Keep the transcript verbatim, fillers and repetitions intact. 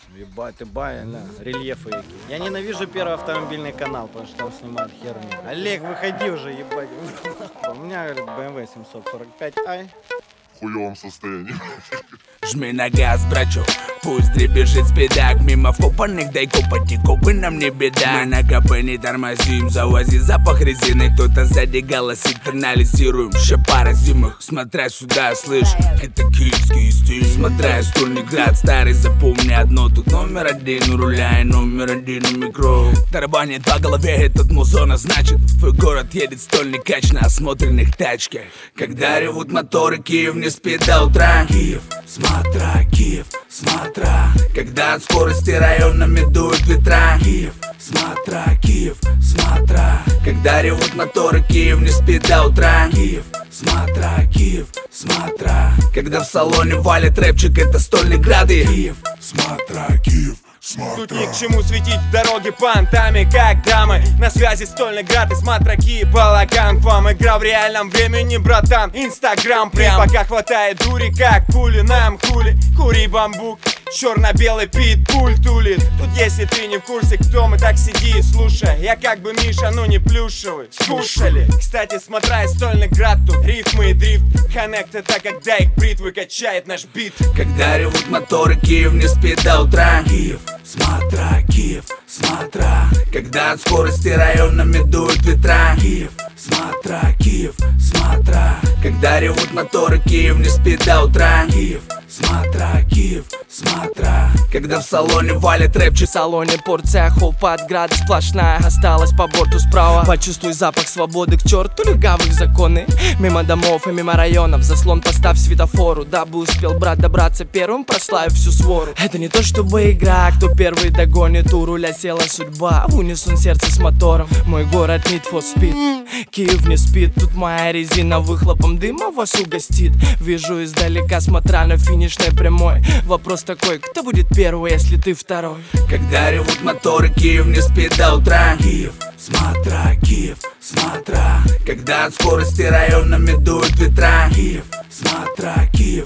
Ебать, ты байна, рельефы какие. Я ненавижу Первый автомобильный канал, потому что там снимают херню. Олег, выходи уже, ебать. У меня, говорит, бэ эм вэ семьсот сорок пять ай. В хуёвом состоянии. Жми на газ, брачок, пусть дребезжит спидак. Мимо вкопанных дай копати, копы нам не беда. Мы на КП не тормозим, завози запах резины. Кто-то сзади голосит, анализируем. Ще пара зимых, смотря сюда, слышь, это киевский стиль. Смотря стольный град, старый, запомни одно. Тут номер один у руля и номер один у микро. Тарабанит по голове этот музон, а значит в твой город едет стольный кач на осмотренных тачках. Когда ревут моторы, Киев не спит до утра. Киев, смотра, Киев, смотра. Когда от скорости районами дуют ветра. Киев, смотра, Киев, смотра. Когда ревут моторы, Киев не спит до утра. Киев, смотра, Киев, смотра. Когда в салоне валит рэпчик, это стольный град. Киев, смотра, Киев. Тут ни к чему светить дороги понтами, как дамы. На связи стольный град и смотраки, балаган к вам. Игра в реальном времени, братан, инстаграм прям. Пока хватает дури, как пули нам хули. Кури бамбук, черно-белый питбуль тулит. Тут если ты не в курсе, кто мы, так сиди и слушай. Я как бы Миша, ну не плюшевый. Скушали. Кстати, смотря стольный град, тут рифмы и дрифт. Коннект это когда их бритвы качает наш бит. Когда ревут моторы, Киев не спит до утра. Киев, смотра, Киев, смотра. Когда от скорости районами дуют ветра. Киев, смотра, Киев, смотра. Когда ревут моторы, Киев не спит до утра. Киев, смотра, Киев, смотра. Когда в салоне валит рэпчик. В салоне порция хопа от града сплошная. Осталась по борту справа. Почувствуй запах свободы, к черту легавых законы. Мимо домов и мимо районов заслон поставь светофору. Дабы успел брат добраться первым, прославив всю свору. Это не то чтобы игра, кто первый догонит. У руля села судьба, в унисон сердце с мотором. Мой город Need for Speed, Киев не спит. Тут моя резина выхлопом дыма вас угостит. Вижу издалека, смотря на финишной прямой. Вопрос такой, кто будет первый, если ты второй? Когда ревут моторы, Киев не спит до утра. Киев, смотра, Киев, смотра. Когда от скорости районами дуют ветра. Киев, смотра, Киев,